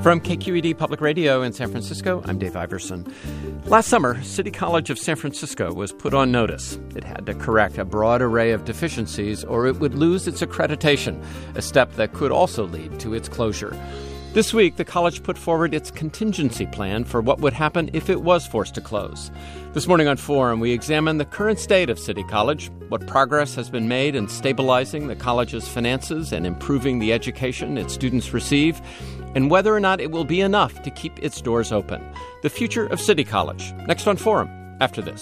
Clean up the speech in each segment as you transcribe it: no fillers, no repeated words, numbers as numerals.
From KQED Public Radio in San Francisco, I'm Dave Iverson. Last summer, City College of San Francisco was put on notice. It had to correct a broad array of deficiencies or it would lose its accreditation, a step that could also lead to its closure. This week, the college put forward its contingency plan for what would happen if it was forced to close. This morning on Forum, we examine the current state of City College, what progress has been made in stabilizing the college's finances and improving the education its students receive, and whether or not it will be enough to keep its doors open. The future of City College. Next on Forum, after this.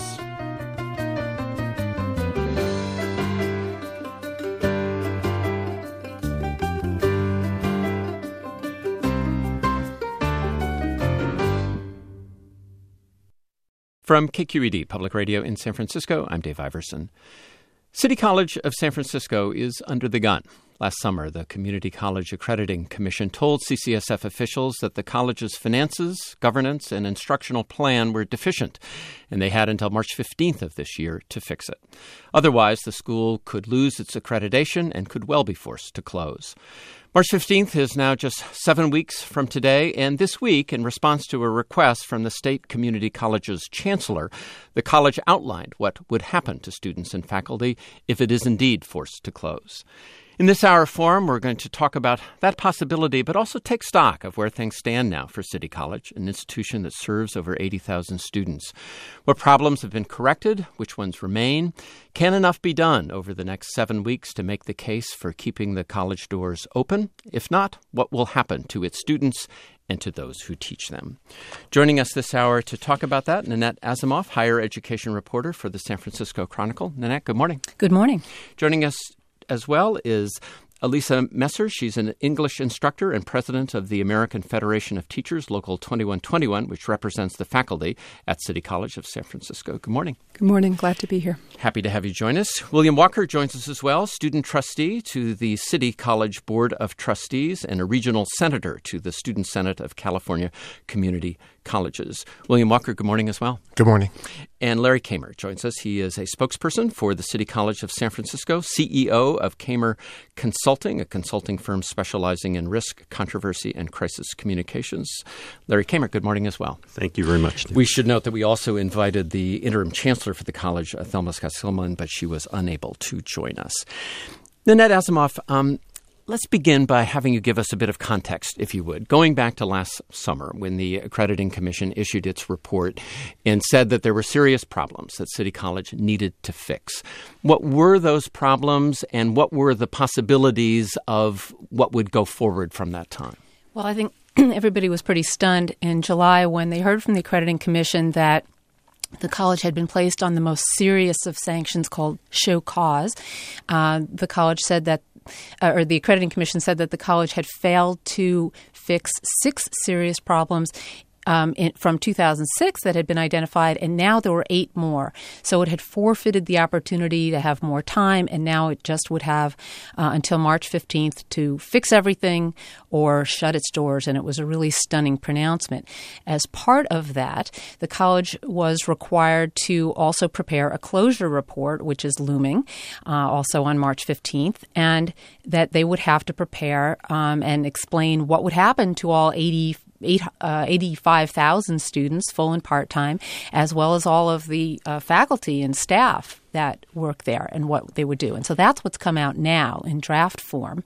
From KQED Public Radio in San Francisco, I'm Dave Iverson. City College of San Francisco is under the gun. Last summer, the Community College Accrediting Commission told CCSF officials that the college's finances, governance, and instructional plan were deficient, and they had until March 15th of this year to fix it. Otherwise, the school could lose its accreditation and could well be forced to close. March 15th is now just 7 weeks from today, and this week, in response to a request from the State Community College's chancellor, the college outlined what would happen to students and faculty if it is indeed forced to close. In this hour forum, we're going to talk about that possibility, but also take stock of where things stand now for City College, an institution that serves over 80,000 students. What problems have been corrected? Which ones remain? Can enough be done over the next 7 weeks to make the case for keeping the college doors open? If not, what will happen to its students and to those who teach them? Joining us this hour to talk about that, Nanette Asimoff, higher education reporter for the San Francisco Chronicle. Nanette, good morning. Good morning. Joining us as well is Elisa Messer. She's an English instructor and president of the American Federation of Teachers, Local 2121, which represents the faculty at City College of San Francisco. Good morning. Good morning. Glad to be here. Happy to have you join us. William Walker joins us as well, student trustee to the City College Board of Trustees and a regional senator to the Student Senate of California Community Colleges. William Walker, good morning as well. Good morning. And Larry Kamer joins us. He is a spokesperson for the City College of San Francisco, CEO of Kamer Consulting, a consulting firm specializing in risk, controversy, and crisis communications. Larry Kamer, good morning as well. Thank you very much. We should note that we also invited the interim chancellor for the college, Thelma Scott-Silman, but she was unable to join us. Nanette Asimoff, let's begin by having you give us a bit of context, if you would. Going back to last summer when the Accrediting Commission issued its report and said that there were serious problems that City College needed to fix. What were those problems and what were the possibilities of what would go forward from that time? Well, I think everybody was pretty stunned in July when they heard from the Accrediting Commission that the college had been placed on the most serious of sanctions called show cause. The college said that the Accrediting Commission said that the college had failed to fix 6 serious problems from 2006 that had been identified, and now there were 8 more. So it had forfeited the opportunity to have more time, and now it just would have until March 15th to fix everything or shut its doors, and it was a really stunning pronouncement. As part of that, the college was required to also prepare a closure report, which is looming, also on March 15th, and that they would have to prepare and explain what would happen to all 85,000 students, full and part-time, as well as all of the faculty and staff that work there and what they would do. And so that's what's come out now in draft form.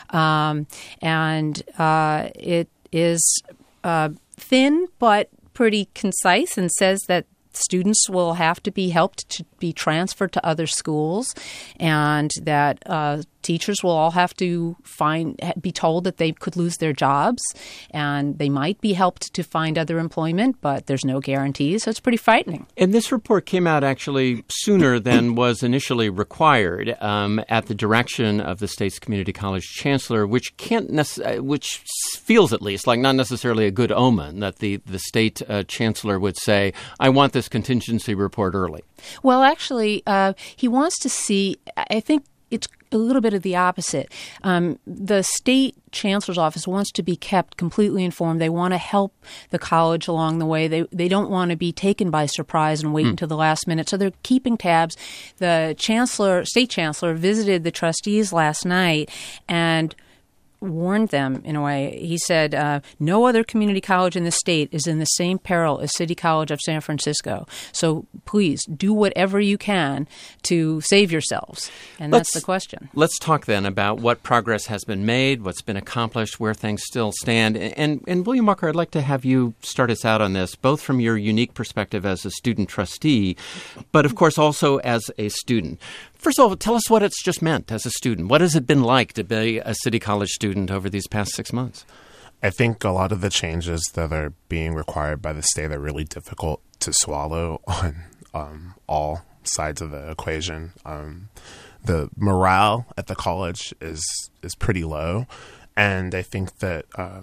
It is thin but pretty concise and says that students will have to be helped to be transferred to other schools and that teachers will all have to be told that they could lose their jobs and they might be helped to find other employment, but there's no guarantees. So it's pretty frightening. And this report came out actually sooner than was initially required at the direction of the state's community college chancellor, which which feels at least like not necessarily a good omen that the state chancellor would say, I want this contingency report early. Well, actually, he wants to see, I think it's a little bit of the opposite. The state chancellor's office wants to be kept completely informed. They want to help the college along the way. They don't want to be taken by surprise and wait until the last minute. So they're keeping tabs. The state chancellor, visited the trustees last night and warned them in a way. He said, no other community college in the state is in the same peril as City College of San Francisco. So please do whatever you can to save yourselves. And that's the question. Let's talk then about what progress has been made, what's been accomplished, where things still stand. And William Walker, I'd like to have you start us out on this, both from your unique perspective as a student trustee, but of course also as a student. First of all, tell us what it's just meant as a student. What has it been like to be a City College student over these past 6 months? I think a lot of the changes that are being required by the state are really difficult to swallow on all sides of the equation. The morale at the college is pretty low, and I think that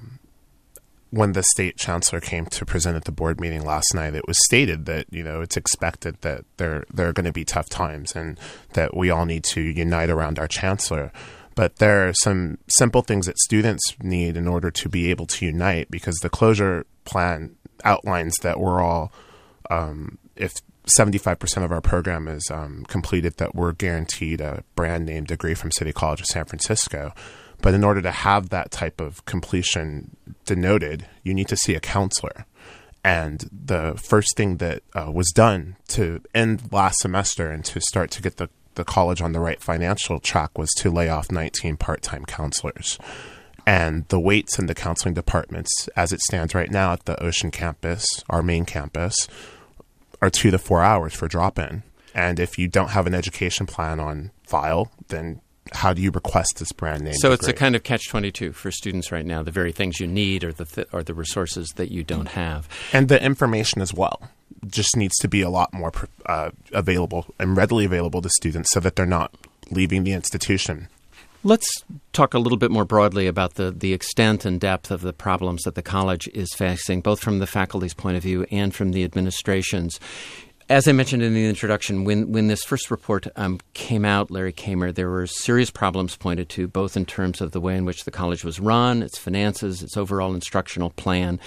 when the state chancellor came to present at the board meeting last night, it was stated that, it's expected that there are going to be tough times and that we all need to unite around our chancellor. But there are some simple things that students need in order to be able to unite, because the closure plan outlines that we're all, if 75% of our program is completed, that we're guaranteed a brand name degree from City College of San Francisco. But in order to have that type of completion denoted, you need to see a counselor. And the first thing that was done to end last semester and to start to get the college on the right financial track was to lay off 19 part-time counselors. And the waits in the counseling departments, as it stands right now at the Ocean campus, our main campus, are 2 to 4 hours for drop-in. And if you don't have an education plan on file, then how do you request this brand name So degree? It's a kind of catch-22 for students right now. The very things you need are the resources that you don't have. And the information as well just needs to be a lot more available and readily available to students so that they're not leaving the institution. Let's talk a little bit more broadly about the extent and depth of the problems that the college is facing, both from the faculty's point of view and from the administration's. As I mentioned in the introduction, when this first report came out, Larry Kamer, there were serious problems pointed to, both in terms of the way in which the college was run, its finances, its overall instructional plan.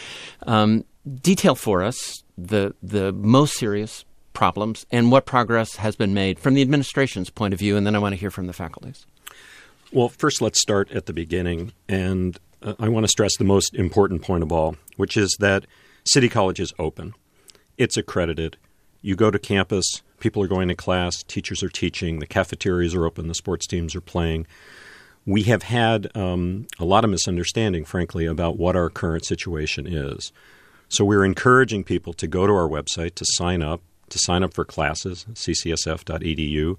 Detail for us the most serious problems and what progress has been made from the administration's point of view, and then I want to hear from the faculty's. Well, first let's start at the beginning, and I want to stress the most important point of all, which is that City College is open. It's accredited. You go to campus, people are going to class, teachers are teaching, the cafeterias are open, the sports teams are playing. We have had a lot of misunderstanding, frankly, about what our current situation is. So we're encouraging people to go to our website to sign up for classes, ccsf.edu.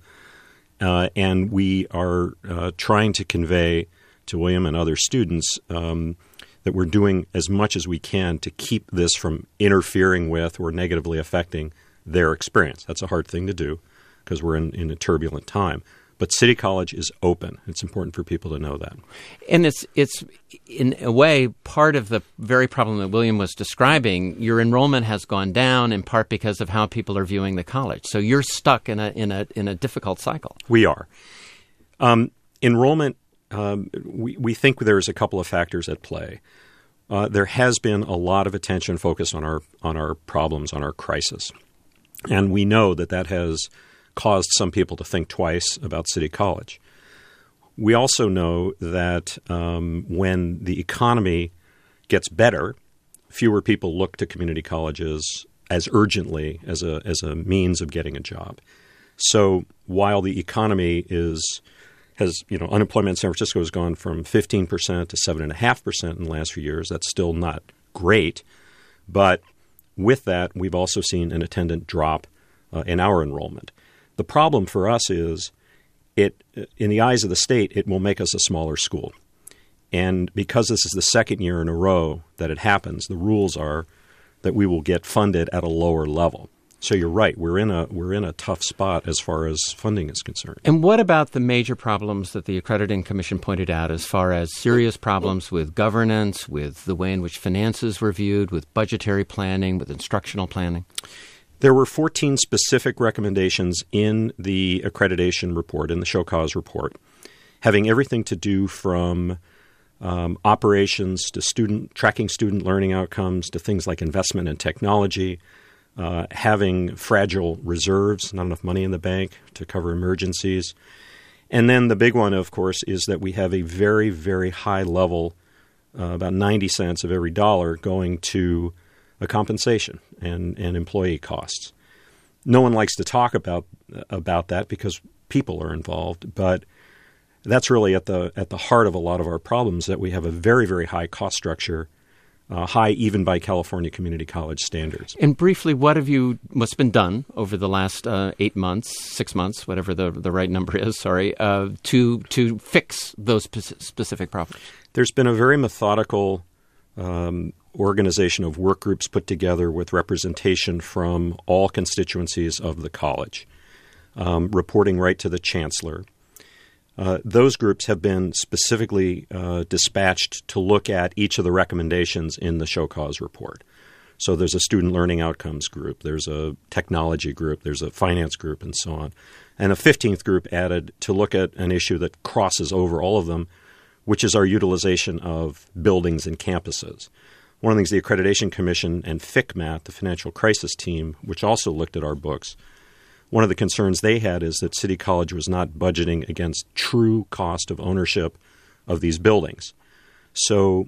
And we are trying to convey to William and other students that we're doing as much as we can to keep this from interfering with or negatively affecting their experience. That's a hard thing to do because we're in a turbulent time. But City College is open. It's important for people to know that. And it's in a way part of the very problem that William was describing. Your enrollment has gone down in part because of how people are viewing the college. So you're stuck in a difficult cycle. We are. Enrollment, we think there's a couple of factors at play. There has been a lot of attention focused on our problems, on our crisis. And we know that has caused some people to think twice about City College. We also know that when the economy gets better, fewer people look to community colleges as urgently as a means of getting a job. So while the economy has unemployment in San Francisco has gone from 15% to 7.5% in the last few years, that's still not great. But with that, we've also seen an attendant drop in our enrollment. The problem for us is in the eyes of the state, it will make us a smaller school. And because this is the second year in a row that it happens, the rules are that we will get funded at a lower level. So you're right. We're in a tough spot as far as funding is concerned. And what about the major problems that the Accrediting Commission pointed out as far as serious problems with governance, with the way in which finances were viewed, with budgetary planning, with instructional planning? There were 14 specific recommendations in the accreditation report, in the show cause report, having everything to do from operations to tracking student learning outcomes to things like investment in technology, having fragile reserves, not enough money in the bank to cover emergencies. And then the big one, of course, is that we have a very, very high level, about 90 cents of every dollar going to a compensation and employee costs. No one likes to talk about that because people are involved, but that's really at the heart of a lot of our problems, that we have a very, very high cost structure, high even by California community college standards. And briefly, what's been done over the last 8 months, 6 months, whatever the right number is, to fix those specific problems? There's been a very methodical organization of work groups put together with representation from all constituencies of the college, reporting right to the chancellor. Those groups have been specifically dispatched to look at each of the recommendations in the show cause report. So there's a student learning outcomes group, there's a technology group, there's a finance group, and so on. And a 15th group added to look at an issue that crosses over all of them, which is our utilization of buildings and campuses. One of the things the Accreditation Commission and FCMAT, the Financial Crisis Team, which also looked at our books, one of the concerns they had is that City College was not budgeting against true cost of ownership of these buildings. So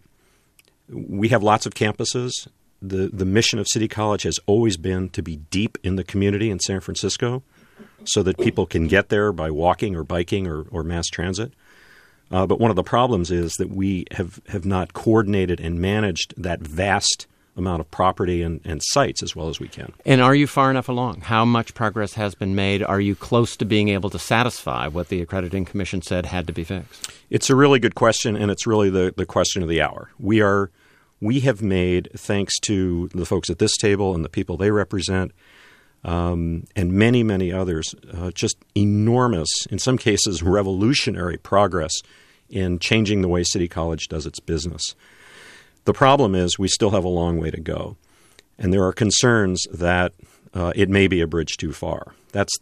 we have lots of campuses. The mission of City College has always been to be deep in the community in San Francisco so that people can get there by walking or biking or mass transit. But one of the problems is that we have not coordinated and managed that vast amount of property and sites as well as we can. And are you far enough along? How much progress has been made? Are you close to being able to satisfy what the Accrediting Commission said had to be fixed? It's a really good question, and it's really the question of the hour. We have made, thanks to the folks at this table and the people they represent, and many, many others, just enormous, in some cases revolutionary progress in changing the way City College does its business. The problem is we still have a long way to go, and there are concerns that it may be a bridge too far. That's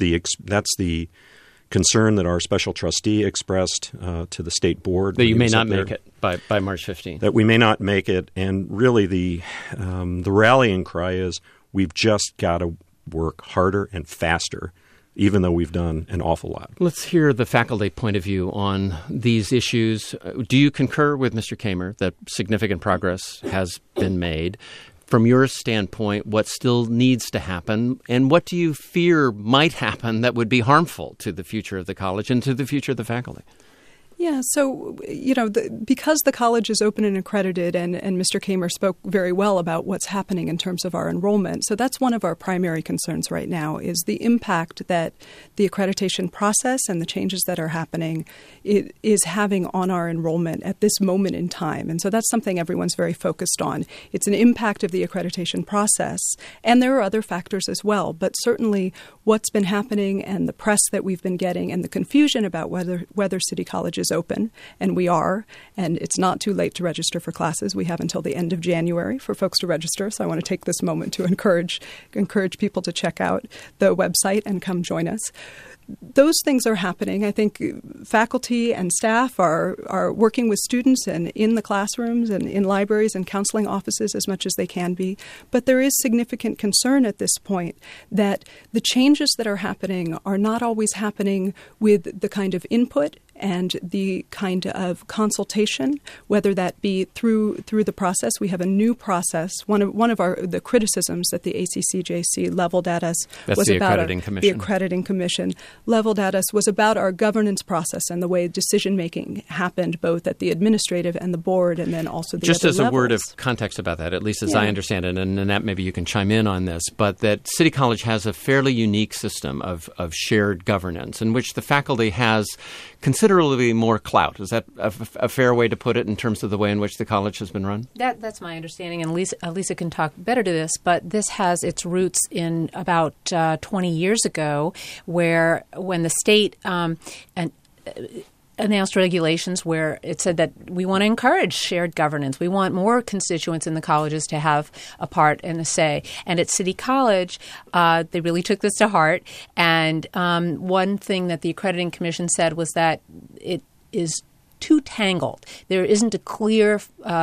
the concern that our special trustee expressed to the state board. That you may not make it by March 15th. That we may not make it, and really the rallying cry is we've just got to work harder and faster, even though we've done an awful lot. Let's hear the faculty point of view on these issues. Do you concur with Mr. Kamer that significant progress has been made? From your standpoint, what still needs to happen, and what do you fear might happen that would be harmful to the future of the college and to the future of the faculty? Yeah, so, because the college is open and accredited, and Mr. Kamer spoke very well about what's happening in terms of our enrollment. So that's one of our primary concerns right now is the impact that the accreditation process and the changes that are happening is having on our enrollment at this moment in time. And so that's something everyone's very focused on. It's an impact of the accreditation process, and there are other factors as well. But certainly what's been happening and the press that we've been getting and the confusion about whether City College is open, and we are, and it's not too late to register for classes. We have until the end of January for folks to register, so I want to take this moment to encourage people to check out the website and come join us. Those things are happening. I think faculty and staff are working with students and in the classrooms and in libraries and counseling offices as much as they can be. But there is significant concern at this point that the changes that are happening are not always happening with the kind of input and the kind of consultation, whether that be through the process. We have a new process. One of the criticisms that the ACCJC leveled at us was the about Accrediting Commission leveled at us was about our governance process and the way decision making happened both at the administrative and the board, and then also the just other as levels. A word of context about that, at least as I understand it, and Annette, maybe you can chime in on this, but that City College has a fairly unique system of shared governance in which the faculty has considerably more clout. Is that a fair way to put it in terms of the way in which the college has been run? That's my understanding, and Lisa can talk better to this, but this has its roots in about 20 years ago when the state announced regulations where it said that we want to encourage shared governance. We want more constituents in the colleges to have a part and a say. And at City College, they really took this to heart. And one thing that the Accrediting Commission said was that it is too tangled. There isn't a clear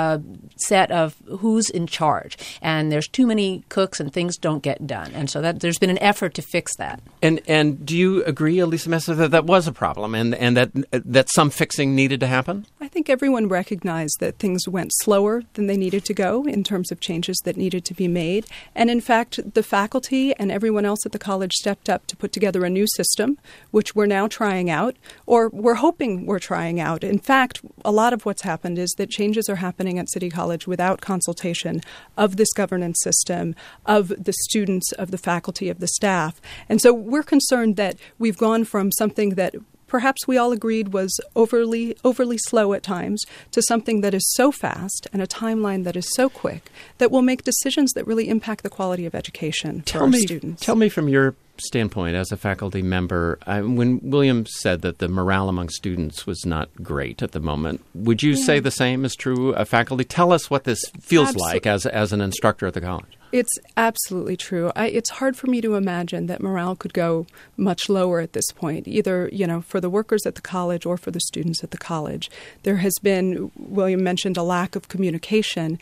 set of who's in charge, and there's too many cooks and things don't get done. And so there's been an effort to fix that. And do you agree, Elisa Mesa, that was a problem and that some fixing needed to happen? I think everyone recognized that things went slower than they needed to go in terms of changes that needed to be made. And in fact, the faculty and everyone else at the college stepped up to put together a new system, which we're now trying out, or we're hoping we're trying out. In fact, a lot of what's happened is that changes are happening at City College without consultation of this governance system, of the students, of the faculty, of the staff. And so we're concerned that we've gone from something that perhaps we all agreed was overly slow at times to something that is so fast and a timeline that is so quick that will make decisions that really impact the quality of education for our students. Tell me from your standpoint as a faculty member, when William said that the morale among students was not great at the moment, would you say the same is true of faculty? Tell us what this feels like as an instructor at the college. It's absolutely true. It's hard for me to imagine that morale could go much lower at this point, either, for the workers at the college or for the students at the college. There has been, William mentioned, a lack of communication.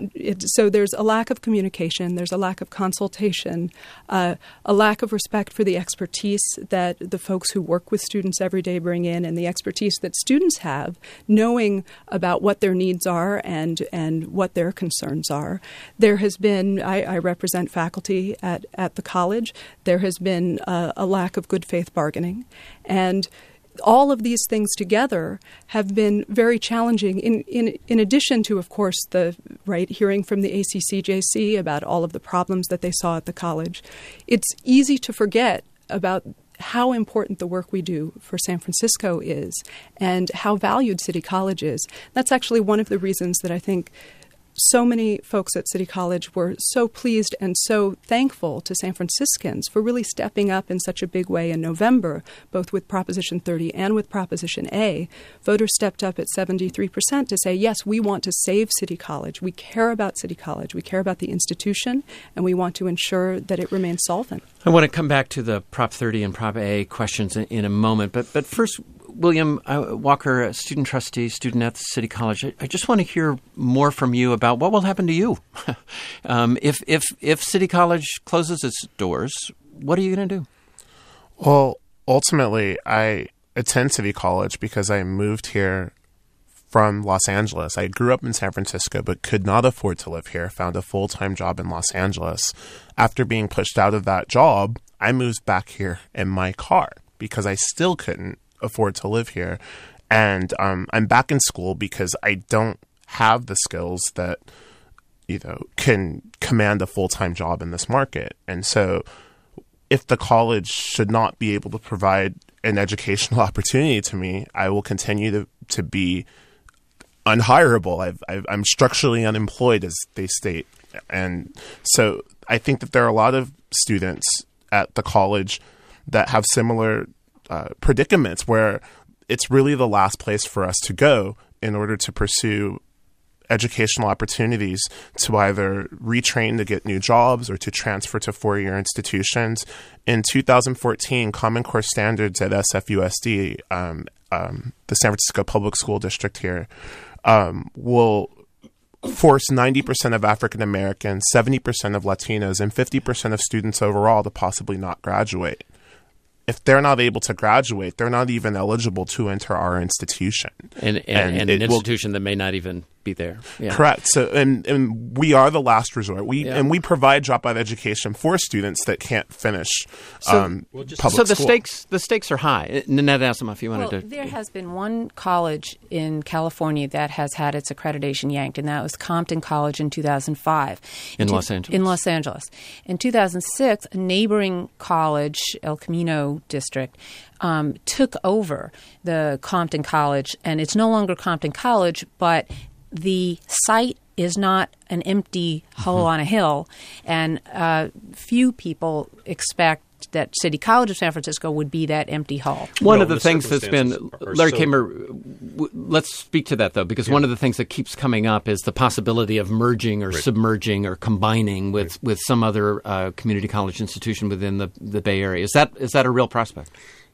So there's a lack of communication, there's a lack of consultation, a lack of respect for the expertise that the folks who work with students every day bring in, and the expertise that students have, knowing about what their needs are and what their concerns are. There has been, I represent faculty at the college. There has been a lack of good faith bargaining. And all of these things together have been very challenging in addition to, of course, hearing from the ACCJC about all of the problems that they saw at the college. It's easy to forget about how important the work we do for San Francisco is and how valued City College is. That's actually one of the reasons that I think so many folks at City College were so pleased and so thankful to San Franciscans for really stepping up in such a big way in November, both with Proposition 30 and with Proposition A. Voters stepped up at 73% to say, yes, we want to save City College. We care about City College. We care about the institution, and we want to ensure that it remains solvent. I want to come back to the Prop 30 and Prop A questions in a moment, but first, William Walker, a student trustee, student at the City College, I just want to hear more from you about what will happen to you. If City College closes its doors, what are you going to do? Well, ultimately, I attend City College because I moved here from Los Angeles. I grew up in San Francisco but could not afford to live here, found a full-time job in Los Angeles. After being pushed out of that job, I moved back here in my car because I still couldn't afford to live here. And I'm back in school because I don't have the skills that, can command a full-time job in this market. And so if the college should not be able to provide an educational opportunity to me, I will continue to be unhireable. I'm structurally unemployed, as they state. And so I think that there are a lot of students at the college that have similar predicaments where it's really the last place for us to go in order to pursue educational opportunities to either retrain to get new jobs or to transfer to four-year institutions. In 2014, Common Core standards at SFUSD, the San Francisco Public School District here, will force 90% of African Americans, 70% of Latinos, and 50% of students overall to possibly not graduate. If they're not able to graduate, they're not even eligible to enter our institution. And an institution that may not even be there. Yeah. Correct. So, and we are the last resort. And we provide dropout education for students that can't finish public school. So the stakes are high. Nanette Asimov, if you wanted to. There has been one college in California that has had its accreditation yanked, and that was Compton College in 2005. In Los Angeles. In Los Angeles. In 2006, a neighboring college, El Camino District, took over the Compton College, and it's no longer Compton College, but the site is not an empty hull on a hill, and few people expect that City College of San Francisco would be that empty hull. One of the things that's been, Larry Kramer, let's speak to that, though, because one of the things that keeps coming up is the possibility of merging or submerging or combining with some other community college institution within the Bay Area. Is that a real prospect?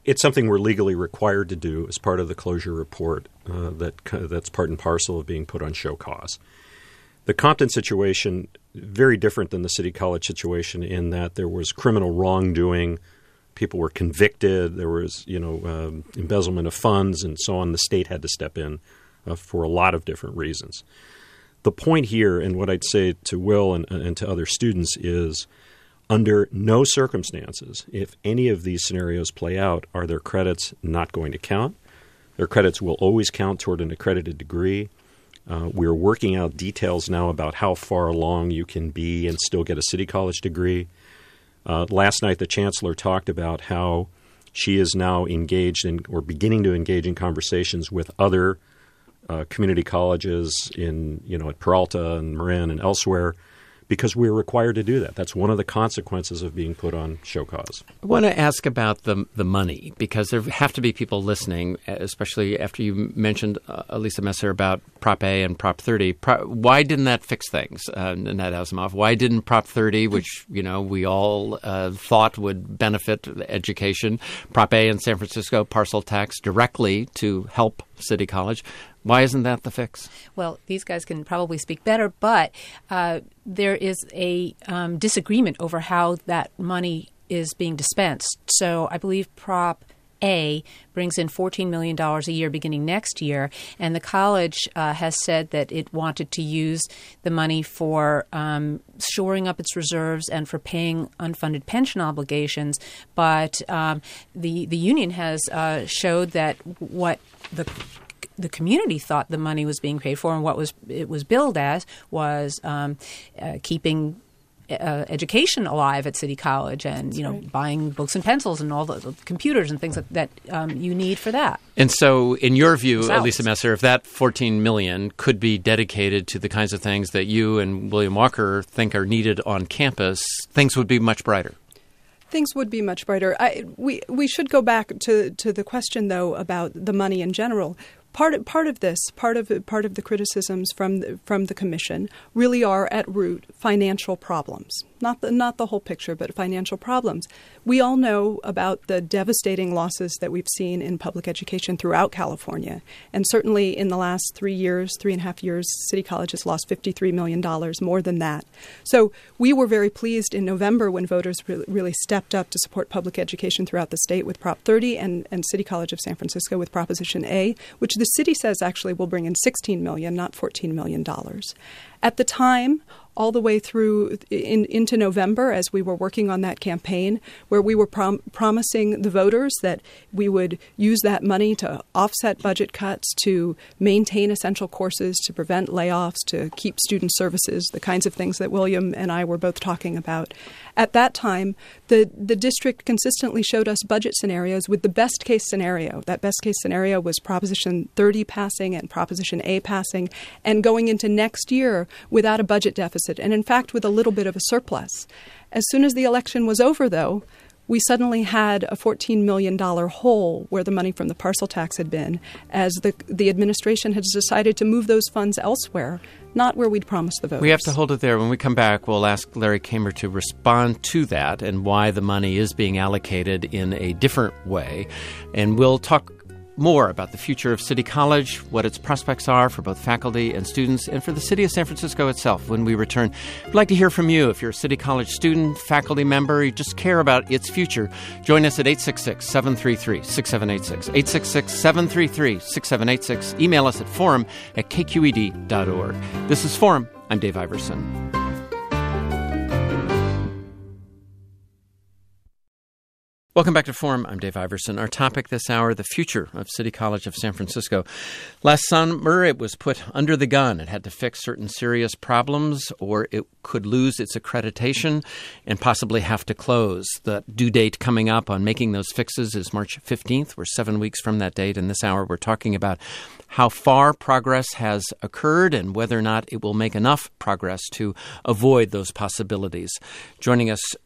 It's something we're legally required to do as part of the closure report that's part and parcel of being put on show cause. The Compton situation, very different than the City College situation in that there was criminal wrongdoing. People were convicted. There was, embezzlement of funds and so on. The state had to step in for a lot of different reasons. The point here, and what I'd say to Will and to other students is, under no circumstances, if any of these scenarios play out, are their credits not going to count. Their credits will always count toward an accredited degree. We're working out details now about how far along you can be and still get a City College degree. Last night, the Chancellor talked about how she is now engaged in or beginning to engage in conversations with other community colleges at Peralta and Marin and elsewhere, because we're required to do that. That's one of the consequences of being put on show cause. I want to ask about the money, because there have to be people listening, especially after you mentioned, Elisa Messer, about Prop A and Prop 30. Why didn't that fix things, Annette Asimov? Why didn't Prop 30, which we all thought would benefit education, Prop A in San Francisco, parcel tax directly to help City College, why isn't that the fix? Well, these guys can probably speak better, but there is a disagreement over how that money is being dispensed. So I believe Prop A brings in $14 million a year beginning next year, and the college has said that it wanted to use the money for shoring up its reserves and for paying unfunded pension obligations. But the union has showed that what the community thought the money was being paid for and what it was billed as was keeping education alive at City College and, right. buying books and pencils and all the computers and things that you need for that. And so in your view, Elisa Messer, if that $14 million could be dedicated to the kinds of things that you and William Walker think are needed on campus, things would be much brighter. Things would be much brighter. We should go back to the question, though, about the money in general. Part of the criticisms from the Commission really are at root financial problems. Not the whole picture, but financial problems. We all know about the devastating losses that we've seen in public education throughout California. And certainly in the last 3.5 years, City College has lost $53 million, more than that. So we were very pleased in November when voters really stepped up to support public education throughout the state with Prop 30 and City College of San Francisco with Proposition A, which the city says actually will bring in $16 million, not $14 million. At the time, all the way through into November, as we were working on that campaign, where we were promising the voters that we would use that money to offset budget cuts, to maintain essential courses, to prevent layoffs, to keep student services, the kinds of things that William and I were both talking about. At that time, the district consistently showed us budget scenarios with the best case scenario. That best case scenario was Proposition 30 passing and Proposition A passing, and going into next year without a budget deficit, and in fact with a little bit of a surplus. As soon as the election was over, though, we suddenly had a $14 million hole where the money from the parcel tax had been, as the administration has decided to move those funds elsewhere, not where we'd promised the voters. We have to hold it there. When we come back, we'll ask Larry Kamer to respond to that and why the money is being allocated in a different way. And we'll talk more about the future of City College, what its prospects are for both faculty and students, and for the city of San Francisco itself when we return. I'd like to hear from you. If you're a City College student, faculty member, you just care about its future, join us at 866-733-6786. 866-733-6786. Email us at forum@kqed.org. This is Forum. I'm Dave Iverson. Welcome back to Forum. I'm Dave Iverson. Our topic this hour, the future of City College of San Francisco. Last summer, it was put under the gun. It had to fix certain serious problems, or it could lose its accreditation and possibly have to close. The due date coming up on making those fixes is March 15th. We're 7 weeks from that date. And this hour, we're talking about how far progress has occurred and whether or not it will make enough progress to avoid those possibilities. Joining us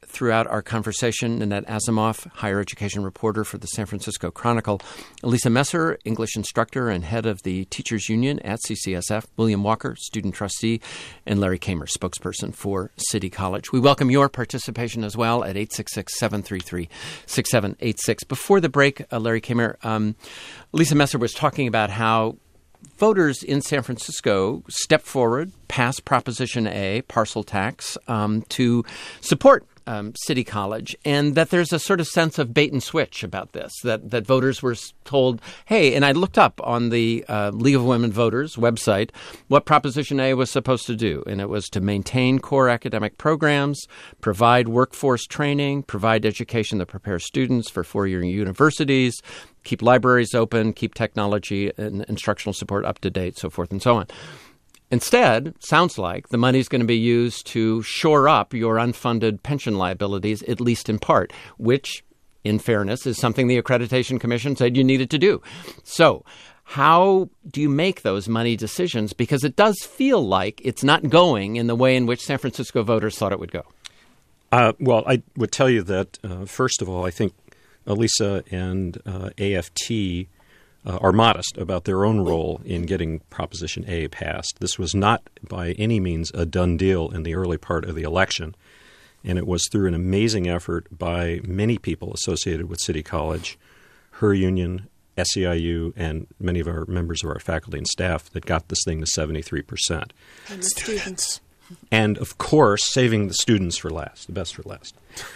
throughout our conversation. Nanette Asamoff, higher education reporter for the San Francisco Chronicle. Elisa Messer, English instructor and head of the Teachers Union at CCSF. William Walker, student trustee. And Larry Kamer, spokesperson for City College. We welcome your participation as well at 866-733-6786. Before the break, Larry Kamer, Elisa Messer was talking about how voters in San Francisco stepped forward, passed Proposition A, parcel tax, to support City College, and that there's a sort of sense of bait and switch about this, that voters were told, hey, and I looked up on the League of Women Voters website what Proposition A was supposed to do, and it was to maintain core academic programs, provide workforce training, provide education that prepares students for four-year universities, keep libraries open, keep technology and instructional support up to date, so forth and so on. Instead, sounds like the money is going to be used to shore up your unfunded pension liabilities, at least in part, which, in fairness, is something the Accreditation Commission said you needed to do. So how do you make those money decisions? Because it does feel like it's not going in the way in which San Francisco voters thought it would go. Well, I would tell you that, first of all, I think Elisa and AFT are modest about their own role in getting Proposition A passed. This was not by any means a done deal in the early part of the election, and it was through an amazing effort by many people associated with City College, her union, SEIU, and many of our members of our faculty and staff that got this thing to 73%. And the students. And, of course, saving the students for last, the best for last.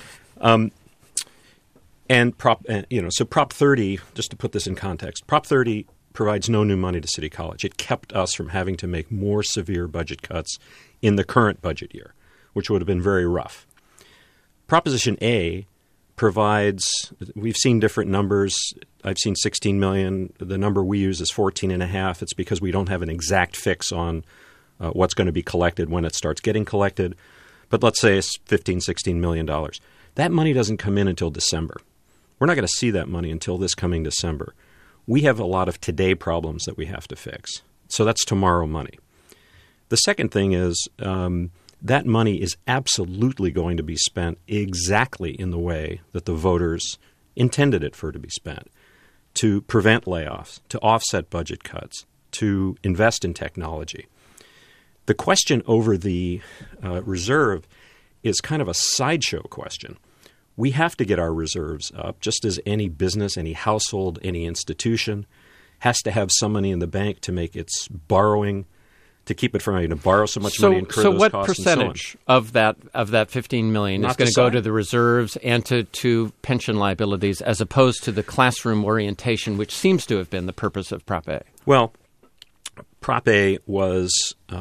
So Prop 30, just to put this in context, Prop 30 provides no new money to City College. It kept us from having to make more severe budget cuts in the current budget year, which would have been very rough. Proposition A provides, we've seen different numbers. I've seen 16 million. The number we use is 14.5. It's because we don't have an exact fix on what's going to be collected when it starts getting collected. But let's say it's $16 million. That money doesn't come in until December. We're not going to see that money until this coming December. We have a lot of today problems that we have to fix. So that's tomorrow money. The second thing is that money is absolutely going to be spent exactly in the way that the voters intended it for to be spent, to prevent layoffs, to offset budget cuts, to invest in technology. The question over the reserve is kind of a sideshow question. We have to get our reserves up, just as any business, any household, any institution has to have some money in the bank to make its borrowing, to keep it from having to borrow so much money and incur those costs. So what percentage of that $15 million is going to go to the reserves and to pension liabilities as opposed to the classroom orientation, which seems to have been the purpose of Prop A? Well, Prop A was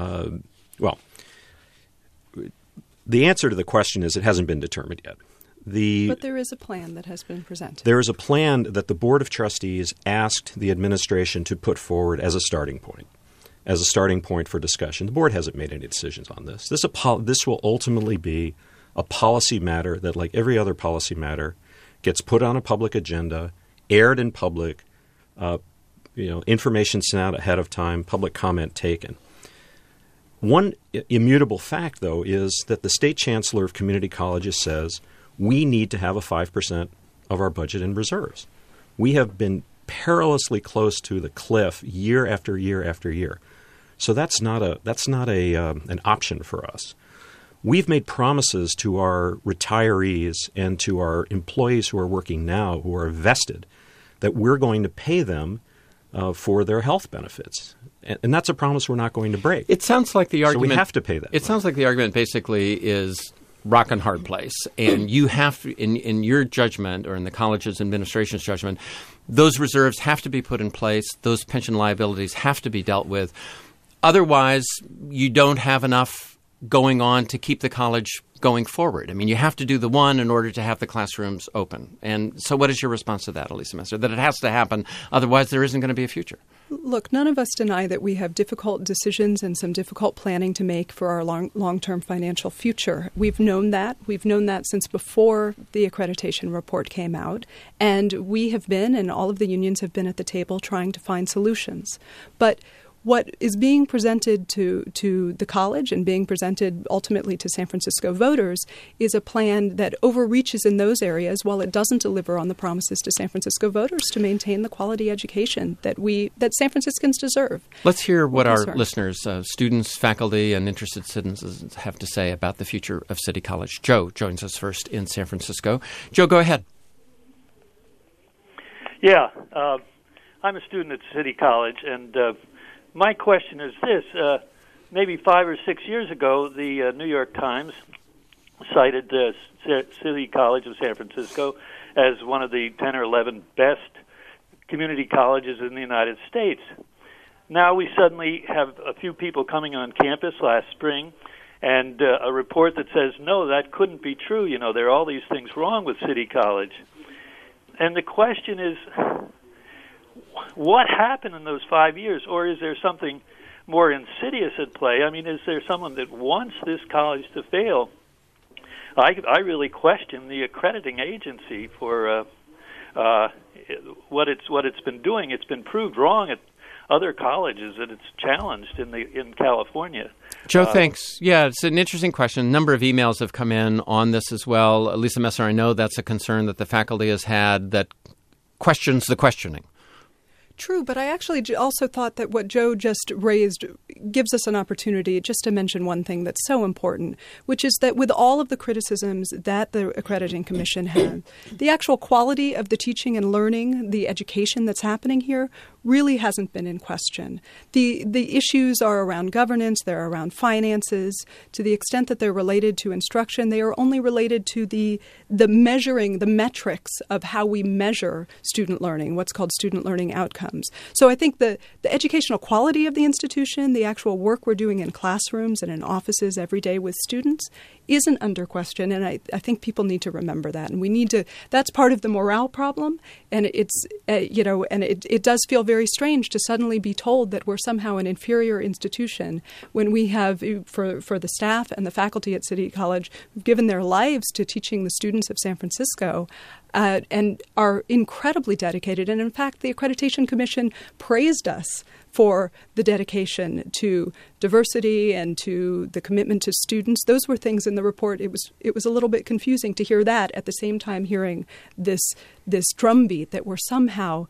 the answer to the question is it hasn't been determined yet. But there is a plan that has been presented. There is a plan that the Board of Trustees asked the administration to put forward as a starting point for discussion. The board hasn't made any decisions on this. This will ultimately be a policy matter that, like every other policy matter, gets put on a public agenda, aired in public, information sent out ahead of time, public comment taken. One immutable fact, though, is that the state chancellor of community colleges says we need to have a 5% of our budget in reserves. We have been perilously close to the cliff year after year after year. So that's not an option for us. We've made promises to our retirees and to our employees who are working now, who are vested, that we're going to pay them for their health benefits. And that's a promise we're not going to break. It sounds like the argument... So we have to pay that. It sounds like the argument basically is rock and hard place. And you have to, in your judgment or in the college's administration's judgment, those reserves have to be put in place. Those pension liabilities have to be dealt with. Otherwise, you don't have enough going on to keep the college going forward. I mean, you have to do the one in order to have the classrooms open. And so what is your response to that, Elisa Messer? That it has to happen, otherwise there isn't going to be a future. Look, none of us deny that we have difficult decisions and some difficult planning to make for our long-term financial future. We've known that. We've known that since before the accreditation report came out. And we have been, and all of the unions have been at the table trying to find solutions. But what is being presented to the college and being presented ultimately to San Francisco voters is a plan that overreaches in those areas while it doesn't deliver on the promises to San Francisco voters to maintain the quality education that San Franciscans deserve. Let's hear what our listeners, students, faculty, and interested citizens have to say about the future of City College. Joe joins us first in San Francisco. Joe, go ahead. Yeah, I'm a student at City College, and my question is this. Maybe 5 or 6 years ago, the New York Times cited City College of San Francisco as one of the 10 or 11 best community colleges in the United States. Now we suddenly have a few people coming on campus last spring and a report that says, no, that couldn't be true. You know, there are all these things wrong with City College. And the question is, what happened in those 5 years? Or is there something more insidious at play? I mean, is there someone that wants this college to fail? I really question the accrediting agency for what it's been doing. It's been proved wrong at other colleges that it's challenged in California. Joe, thanks. Yeah, it's an interesting question. A number of emails have come in on this as well. Lisa Messer, I know that's a concern that the faculty has had that questions the questioning. True, but I actually also thought that what Joe just raised gives us an opportunity just to mention one thing that's so important, which is that with all of the criticisms that the Accrediting Commission had, the actual quality of the teaching and learning, the education that's happening here, really hasn't been in question. The issues are around governance, they're around finances. To the extent that they're related to instruction, they are only related to the measuring, the metrics of how we measure student learning, what's called student learning outcomes. So I think the educational quality of the institution, the actual work we're doing in classrooms and in offices every day with students isn't under question, and I think people need to remember that, and we need to. That's part of the morale problem, and it's and it does feel very strange to suddenly be told that we're somehow an inferior institution when we have, for the staff and the faculty at City College, who've given their lives to teaching the students of San Francisco. And are incredibly dedicated. And in fact, the Accreditation Commission praised us for the dedication to diversity and to the commitment to students. Those were things in the report. It was a little bit confusing to hear that at the same time hearing this drumbeat that we're somehow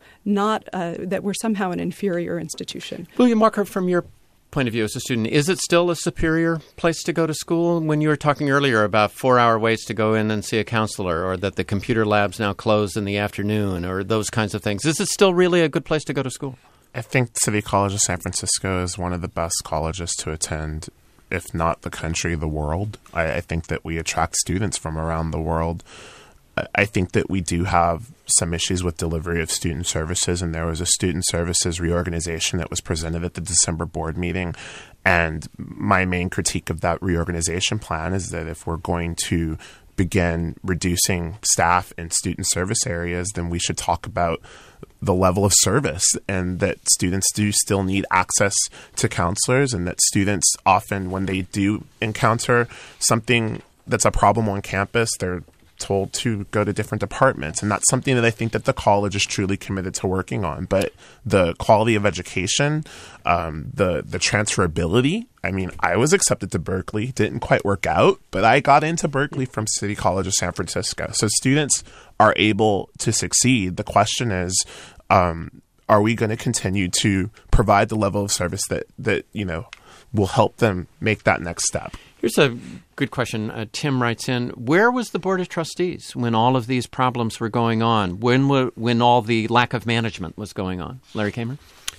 an inferior institution. William Walker, from your point of view as a student, is it still a superior place to go to school? When you were talking earlier about 4-hour waits to go in and see a counselor, or that the computer labs now close in the afternoon, or those kinds of things, is it still really a good place to go to school? I think City College of San Francisco is one of the best colleges to attend, if not the country, the world. I think that we attract students from around the world. I think that we do have some issues with delivery of student services, and there was a student services reorganization that was presented at the December board meeting. And my main critique of that reorganization plan is that if we're going to begin reducing staff in student service areas, then we should talk about the level of service, and that students do still need access to counselors, and that students often, when they do encounter something that's a problem on campus, they're told to go to different departments. And that's something that I think that the college is truly committed to working on. But the quality of education, the transferability, I mean, I was accepted to Berkeley, didn't quite work out, but I got into Berkeley from City College of San Francisco. So students are able to succeed. The question is, are we going to continue to provide the level of service that will help them make that next step? Here's a good question. Tim writes in, where was the Board of Trustees when all of these problems were going on? When all the lack of management was going on? Larry Kramer?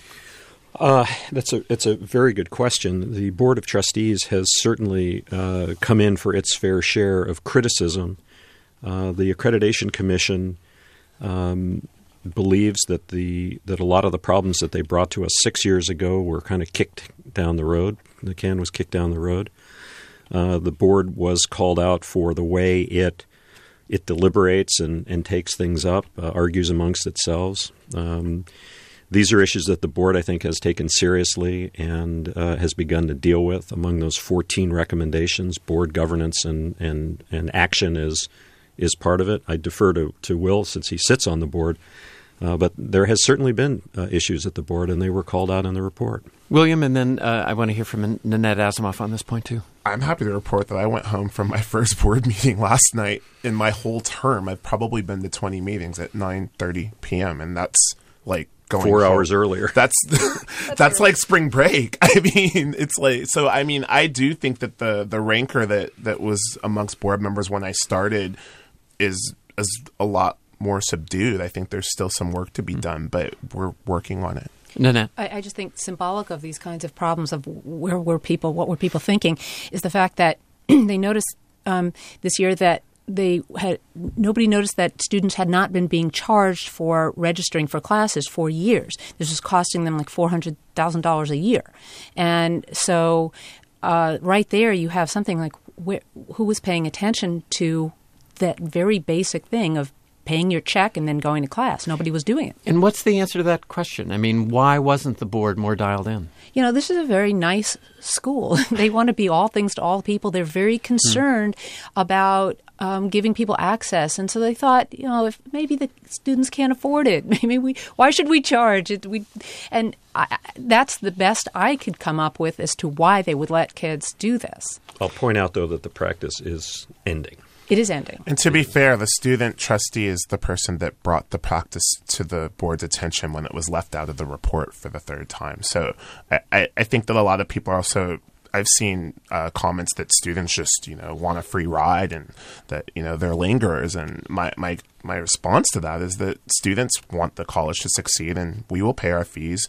It's a very good question. The Board of Trustees has certainly come in for its fair share of criticism. The Accreditation Commission believes that a lot of the problems that they brought to us 6 years ago were kind of kicked down the road. The can was kicked down the road. The board was called out for the way it deliberates and takes things up, argues amongst itself. These are issues that the board, I think, has taken seriously and has begun to deal with. Among those 14 recommendations, board governance and action is part of it. I defer to Will, since he sits on the board, But there has certainly been issues at the board, and they were called out in the report. William, and then I want to hear from Nanette Asamoff on this point, too. I'm happy to report that I went home from my first board meeting last night. In my whole term, I've probably been to 20 meetings at 9:30 p.m., and that's like going 4 home. hours earlier. That's like spring break. I mean, it's like, so I mean, I do think that the rancor that was amongst board members when I started is a lot more subdued. I think there's still some work to be done, but we're working on it. Nanette. I just think symbolic of these kinds of problems of what were people thinking is the fact that they noticed this year that nobody noticed that students had not been being charged for registering for classes for years. This was costing them like $400,000 a year. And so right there you have something like who was paying attention to that very basic thing of paying your check and then going to class. Nobody was doing it. And what's the answer to that question? I mean, why wasn't the board more dialed in? You know, this is a very nice school. They want to be all things to all people. They're very concerned about giving people access. And so they thought, you know, if maybe the students can't afford it, why should we charge it? That's the best I could come up with as to why they would let kids do this. I'll point out, though, that the practice is ending. It is ending. And to be fair, the student trustee is the person that brought the practice to the board's attention when it was left out of the report for the third time. So I think that a lot of people are also, I've seen comments that students just, want a free ride and that, they're lingerers. And my response to that is that students want the college to succeed, and we will pay our fees.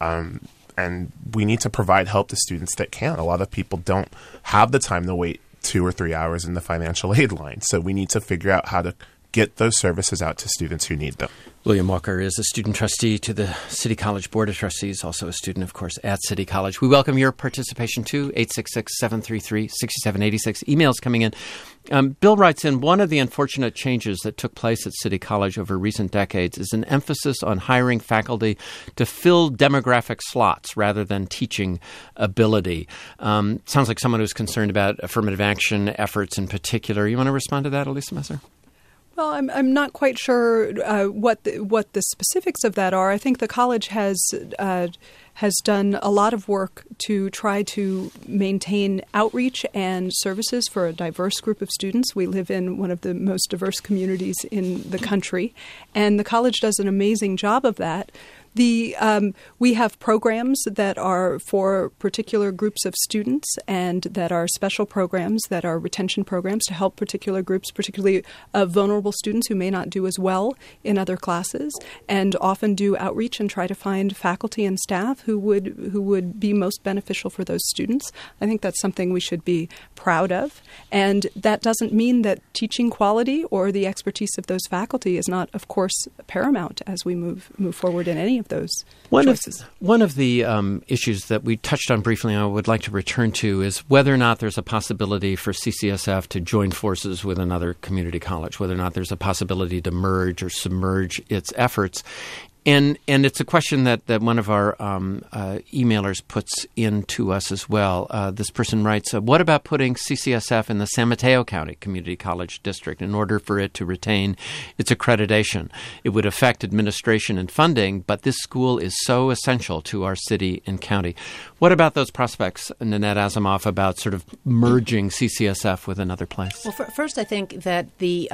And we need to provide help to students that can. A lot of people don't have the time to wait 2 or 3 hours in the financial aid line. So we need to figure out how to get those services out to students who need them. William Walker is a student trustee to the City College Board of Trustees, also a student, of course, at City College. We welcome your participation, too, 866-733-6786. Emails coming in. Bill writes in, one of the unfortunate changes that took place at City College over recent decades is an emphasis on hiring faculty to fill demographic slots rather than teaching ability. Sounds like someone who's concerned about affirmative action efforts in particular. You want to respond to that, Elisa Messer? Well, I'm not quite sure what the specifics of that are. I think the college has done a lot of work to try to maintain outreach and services for a diverse group of students. We live in one of the most diverse communities in the country, and the college does an amazing job of that. We have programs that are for particular groups of students and that are special programs that are retention programs to help particular groups, particularly vulnerable students who may not do as well in other classes, and often do outreach and try to find faculty and staff who would be most beneficial for those students. I think that's something we should be proud of. And that doesn't mean that teaching quality or the expertise of those faculty is not, of course, paramount as we move forward in any of those choices. One of the issues that we touched on briefly and I would like to return to is whether or not there's a possibility for CCSF to join forces with another community college, whether or not there's a possibility to merge or submerge its efforts. And it's a question that one of our emailers puts into us as well. This person writes, what about putting CCSF in the San Mateo County Community College District in order for it to retain its accreditation? It would affect administration and funding, but this school is so essential to our city and county. What about those prospects, Nanette Asamoff, about sort of merging CCSF with another place? Well, first, I think that the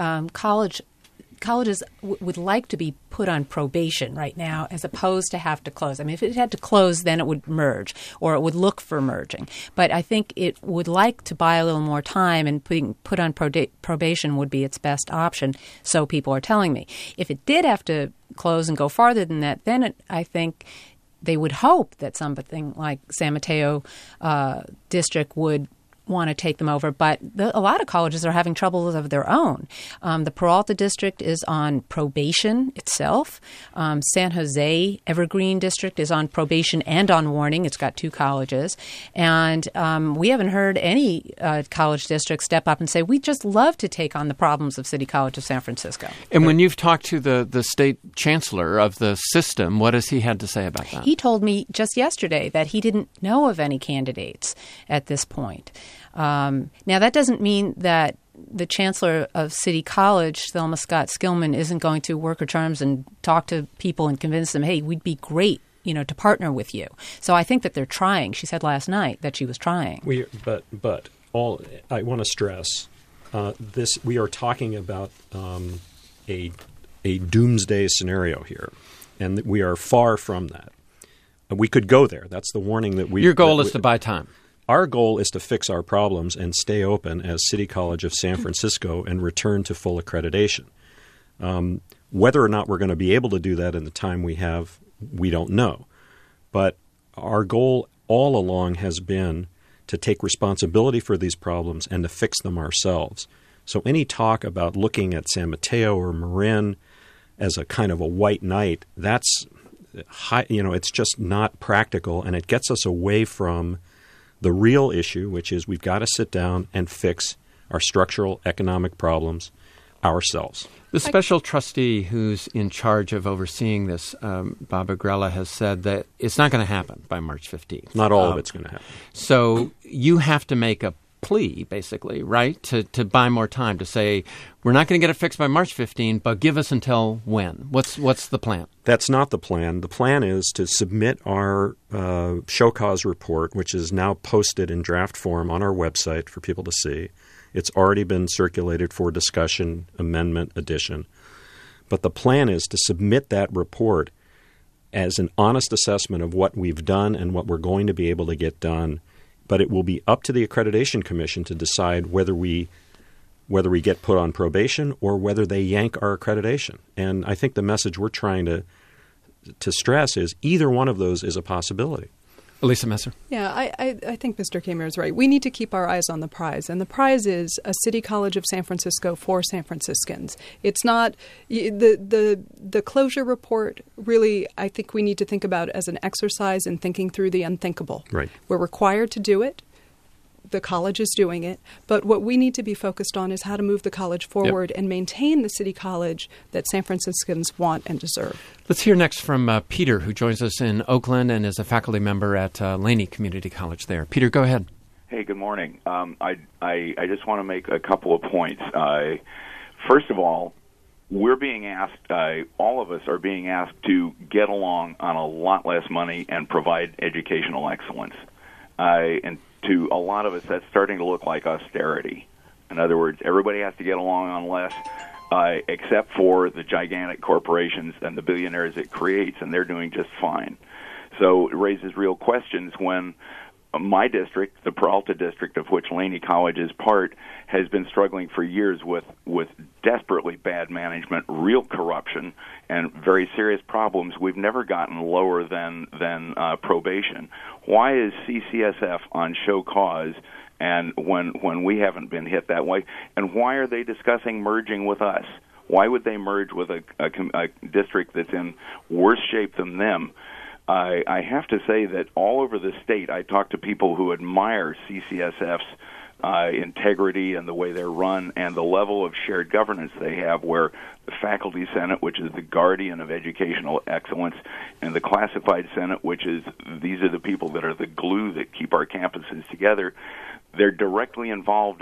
colleges would like to be put on probation right now as opposed to have to close. I mean, if it had to close, then it would merge or it would look for merging. But I think it would like to buy a little more time, and being put on probation would be its best option, so people are telling me. If it did have to close and go farther than that, then I think they would hope that something like San Mateo District would want to take them over, but a lot of colleges are having troubles of their own. The Peralta District is on probation itself. San Jose Evergreen District is on probation and on warning. It's got 2 colleges. And we haven't heard any college district step up and say, we just love to take on the problems of City College of San Francisco. And when you've talked to the state chancellor of the system, what has he had to say about that? He told me just yesterday that he didn't know of any candidates at this point. Now, that doesn't mean that the chancellor of City College, Thelma Scott Skillman, isn't going to work her charms and talk to people and convince them, hey, we'd be great, to partner with you. So I think that they're trying. She said last night that she was trying. But I want to stress this. We are talking about a doomsday scenario here, and we are far from that. We could go there. That's the warning that we. Your goal is to buy time. Our goal is to fix our problems and stay open as City College of San Francisco and return to full accreditation. Whether or not we're going to be able to do that in the time we have, we don't know. But our goal all along has been to take responsibility for these problems and to fix them ourselves. So any talk about looking at San Mateo or Marin as a kind of a white knight, that's it's just not practical, and it gets us away from the real issue, which is we've got to sit down and fix our structural economic problems ourselves. The special trustee who's in charge of overseeing this, Bob Agrella, has said that it's not going to happen by March 15th. Not all of it's going to happen. So you have to make a plea, basically, right, to buy more time, to say, we're not going to get it fixed by March 15, but give us until when? What's the plan? That's not the plan. The plan is to submit our show cause report, which is now posted in draft form on our website for people to see. It's already been circulated for discussion, amendment, addition. But the plan is to submit that report as an honest assessment of what we've done and what we're going to be able to get done. But it will be up to the Accreditation Commission to decide whether we get put on probation or whether they yank our accreditation. And I think the message we're trying to stress is either one of those is a possibility. Elisa Messer. Yeah, I think Mr. Kamer is right. We need to keep our eyes on the prize, and the prize is a City College of San Francisco for San Franciscans. It's not the closure report. Really, I think we need to think about as an exercise in thinking through the unthinkable. Right. We're required to do it. The college is doing it. But what we need to be focused on is how to move the college forward and maintain the City College that San Franciscans want and deserve. Let's hear next from Peter, who joins us in Oakland and is a faculty member at Laney Community College there. Peter, go ahead. Hey, good morning. I just want to make a couple of points. First of all, we're being asked, all of us are being asked to get along on a lot less money and provide educational excellence. And to a lot of us, that's starting to look like austerity. In other words, everybody has to get along on less, except for the gigantic corporations and the billionaires it creates, and they're doing just fine. So it raises real questions when my district, the Peralta district, of which Laney College is part, has been struggling for years with desperately bad management, real corruption, and very serious problems. We've never gotten lower than probation. Why is CCSF on show cause, and when we haven't been hit that way? And why are they discussing merging with us? Why would they merge with a district that's in worse shape than them? I have to say that all over the state, I talk to people who admire CCSF's integrity and the way they're run and the level of shared governance they have, where the Faculty Senate, which is the guardian of educational excellence, and the Classified Senate, which is these are the people that are the glue that keep our campuses together. They're directly involved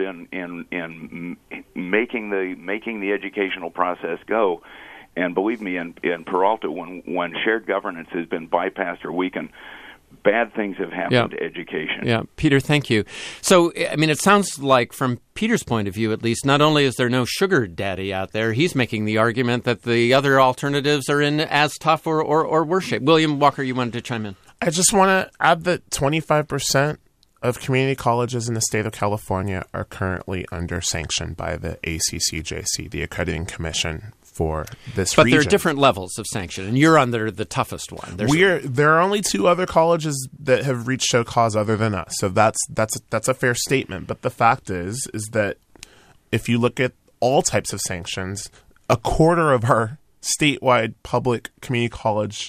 in making the educational process go. And believe me, in Peralta, when shared governance has been bypassed or weakened, bad things have happened to education. Yeah, Peter, thank you. So, I mean, it sounds like, from Peter's point of view at least, not only is there no sugar daddy out there, he's making the argument that the other alternatives are in as tough or worse shape. William Walker, you wanted to chime in. I just want to add that 25% of community colleges in the state of California are currently under sanction by the ACCJC, the Accrediting Commission for this region. But there are different levels of sanction, and you're under the toughest one. There are only 2 other colleges that have reached show cause other than us, so that's a fair statement. But the fact is that if you look at all types of sanctions, a quarter of our statewide public community college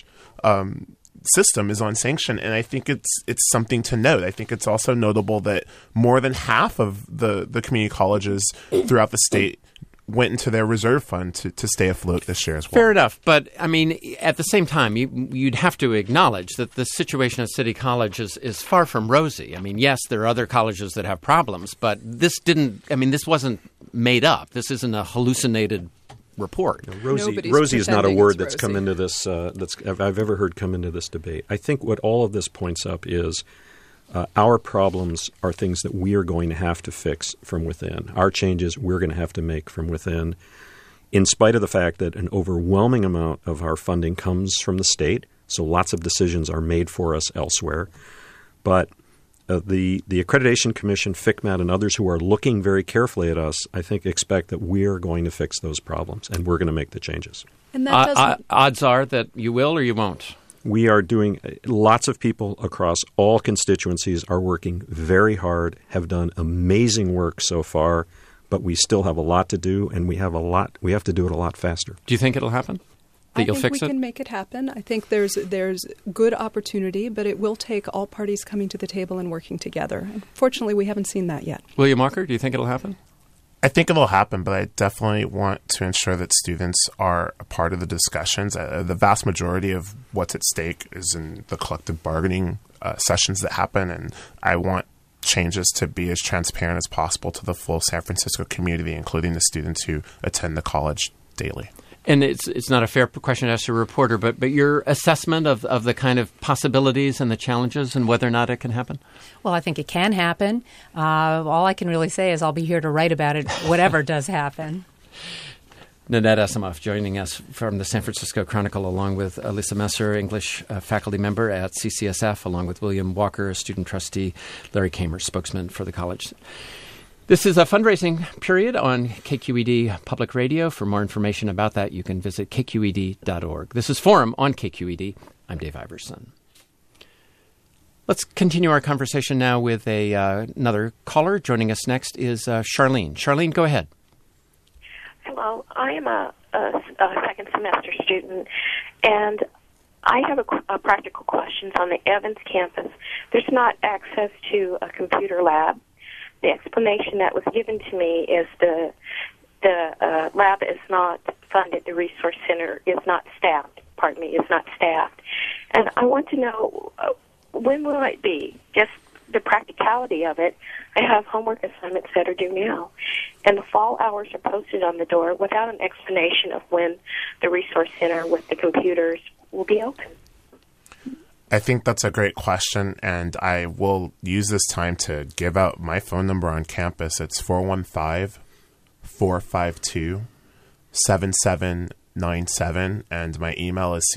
system is on sanction, and I think it's something to note. I think it's also notable that more than half of the community colleges throughout the state went into their reserve fund to stay afloat this year as well. Fair enough. But, I mean, at the same time, you'd have to acknowledge that the situation at City College is far from rosy. I mean, yes, there are other colleges that have problems, but this wasn't made up. This isn't a hallucinated report. Rosy is not a word that's rosy. come into this, I've ever heard come into this debate. I think what all of this points up is our problems are things that we are going to have to fix from within. Our changes we're going to have to make from within, in spite of the fact that an overwhelming amount of our funding comes from the state, so lots of decisions are made for us elsewhere. But the Accreditation Commission, FCMAT, and others who are looking very carefully at us, I think, expect that we're going to fix those problems, and we're going to make the changes. And that doesn't... Odds are that you will or you won't. We are doing – lots of people across all constituencies are working very hard, have done amazing work so far, but we still have a lot to do, and we have to do it a lot faster. Do you think it'll happen? That you'll fix it? I think we can make it happen. I think there's good opportunity, but it will take all parties coming to the table and working together. Unfortunately, we haven't seen that yet. William Walker, do you think it'll happen? I think it'll happen, but I definitely want to ensure that students are a part of the discussions. The vast majority of what's at stake is in the collective bargaining sessions that happen, and I want changes to be as transparent as possible to the full San Francisco community, including the students who attend the college daily. And it's not a fair question to ask a reporter, but your assessment of the kind of possibilities and the challenges and whether or not it can happen? Well, I think it can happen. All I can really say is I'll be here to write about it, whatever does happen. Nanette Asimoff joining us from the San Francisco Chronicle, along with Lisa Messer, English faculty member at CCSF, along with William Walker, student trustee, Larry Kamer, spokesman for the college. This is a fundraising period on KQED Public Radio. For more information about that, you can visit kqed.org. This is Forum on KQED. I'm Dave Iverson. Let's continue our conversation now with another caller. Joining us next is Charlene. Charlene, go ahead. Hello. I am a second semester student, and I have a practical questions on the Evans campus. There's not access to a computer lab. The explanation that was given to me is the lab is not funded. The resource center is not staffed. And I want to know when will it be? Just the practicality of it. I have homework assignments that are due now, and the fall hours are posted on the door without an explanation of when the resource center with the computers will be open. I think that's a great question, and I will use this time to give out my phone number on campus. It's 415-452-7797, and my email is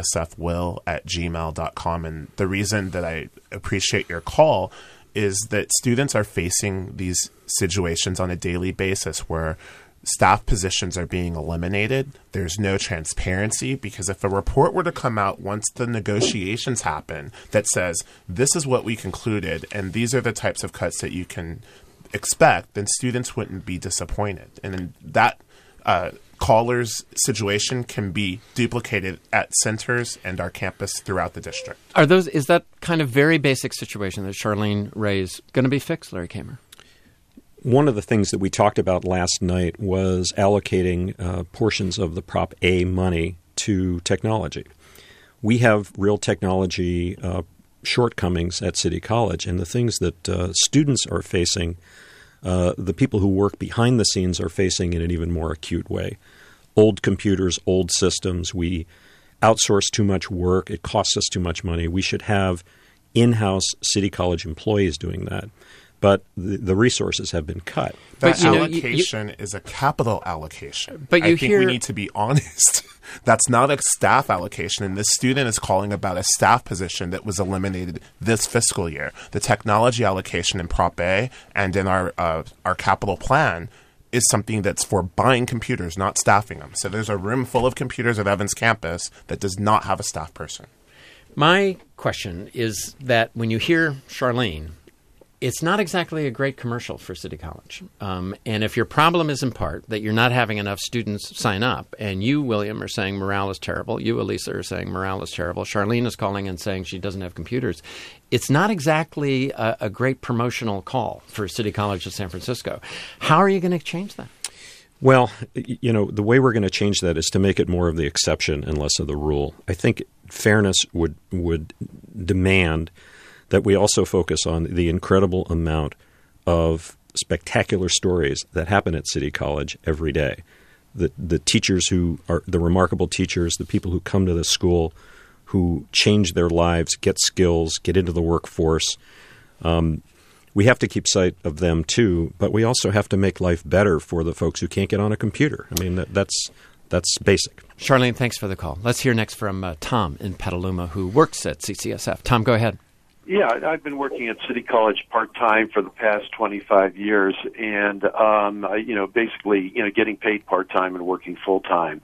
ccsfwill@gmail.com. And the reason that I appreciate your call is that students are facing these situations on a daily basis where staff positions are being eliminated. There's no transparency, because if a report were to come out once the negotiations happen that says this is what we concluded and these are the types of cuts that you can expect, then students wouldn't be disappointed. And that caller's situation can be duplicated at centers and our campus throughout the district. Is that kind of very basic situation that Charlene raised going to be fixed, Larry Kamer? One of the things that we talked about last night was allocating portions of the Prop A money to technology. We have real technology shortcomings at City College, and the things that students are facing, the people who work behind the scenes are facing in an even more acute way. Old computers, old systems. We outsource too much work. It costs us too much money. We should have in-house City College employees doing that. But the resources have been cut. That allocation is a capital allocation. But I think we need to be honest. That's not a staff allocation. And this student is calling about a staff position that was eliminated this fiscal year. The technology allocation in Prop A and in our capital plan is something that's for buying computers, not staffing them. So there's a room full of computers at Evans campus that does not have a staff person. My question is that when you hear Charlene, it's not exactly a great commercial for City College. And if your problem is in part that you're not having enough students sign up, and you, William, are saying morale is terrible, you, Elisa, are saying morale is terrible, Charlene is calling and saying she doesn't have computers, it's not exactly a great promotional call for City College of San Francisco. How are you going to change that? Well, the way we're going to change that is to make it more of the exception and less of the rule. I think fairness would demand that we also focus on the incredible amount of spectacular stories that happen at City College every day. The teachers who are the remarkable teachers, the people who come to the school, who change their lives, get skills, get into the workforce. We have to keep sight of them too, but we also have to make life better for the folks who can't get on a computer. I mean, that's basic. Charlene, thanks for the call. Let's hear next from Tom in Petaluma, who works at CCSF. Tom, go ahead. Yeah, I've been working at City College part-time for the past 25 years, and, basically, getting paid part-time and working full-time.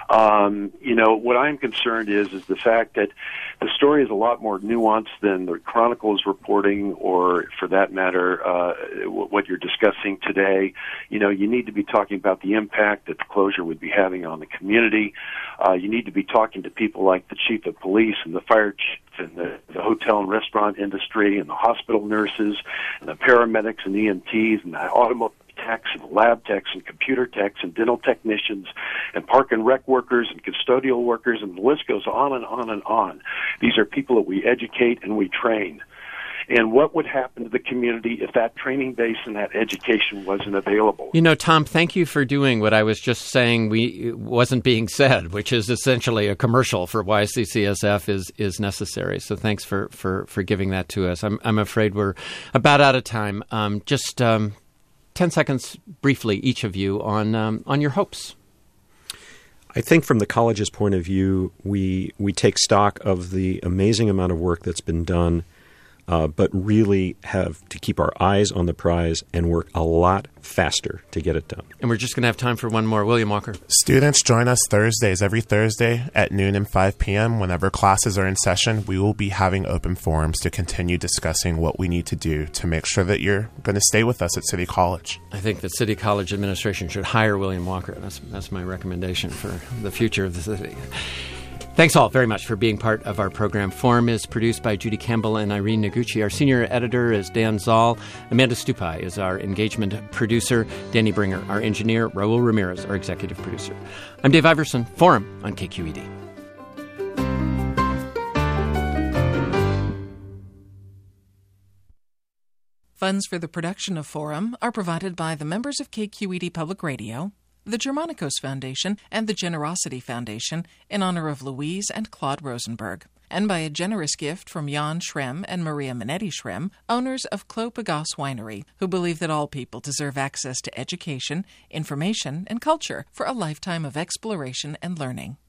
What I'm concerned is the fact that the story is a lot more nuanced than the Chronicle is reporting, or for that matter, what you're discussing today. You need to be talking about the impact that the closure would be having on the community. You need to be talking to people like the chief of police and the fire chief and the hotel and restaurant industry and the hospital nurses and the paramedics and EMTs and the automotive techs and lab techs and computer techs and dental technicians and park and rec workers and custodial workers, and the list goes on and on and on. These are people that we educate and we train. And what would happen to the community if that training base and that education wasn't available? Tom, thank you for doing what I was just saying wasn't being said, which is essentially a commercial for why CCSF is necessary. So thanks for giving that to us. I'm afraid we're about out of time. Just 10 seconds briefly, each of you, on your hopes. I think from the college's point of view, we take stock of the amazing amount of work that's been done, but really have to keep our eyes on the prize and work a lot faster to get it done. And we're just going to have time for one more. William Walker. Students, join us every Thursday at noon and 5 p.m. Whenever classes are in session, we will be having open forums to continue discussing what we need to do to make sure that you're going to stay with us at City College. I think the City College administration should hire William Walker. That's my recommendation for the future of the city. Thanks all very much for being part of our program. Forum is produced by Judy Campbell and Irene Noguchi. Our senior editor is Dan Zoll. Amanda Stupai is our engagement producer. Danny Bringer, our engineer. Raul Ramirez, our executive producer. I'm Dave Iverson. Forum on KQED. Funds for the production of Forum are provided by the members of KQED Public Radio, the Germanicos Foundation, and the Generosity Foundation in honor of Louise and Claude Rosenberg, and by a generous gift from Jan Schrem and Maria Minetti Schrem, owners of Clos Pegase Winery, who believe that all people deserve access to education, information, and culture for a lifetime of exploration and learning.